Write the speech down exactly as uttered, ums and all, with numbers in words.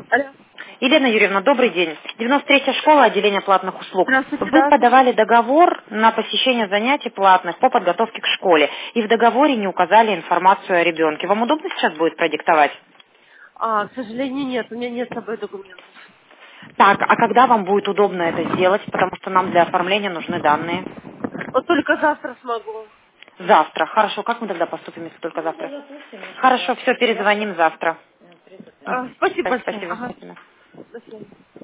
Алло. Елена Юрьевна, добрый день. девяносто третья школа, отделение платных услуг. Здравствуйте, Вы да. подавали договор на посещение занятий платных по подготовке к школе. И в договоре не указали информацию о ребенке. Вам удобно сейчас будет продиктовать? А, к сожалению, нет, у меня нет с собой документов. Так, а когда вам будет удобно это сделать? Потому что нам для оформления нужны данные. Вот только завтра смогу. Завтра. Хорошо, как мы тогда поступим, если только завтра? Хорошо, все, перезвоним завтра. А, спасибо большое. Спасибо. Ага. Спасибо. До свидания.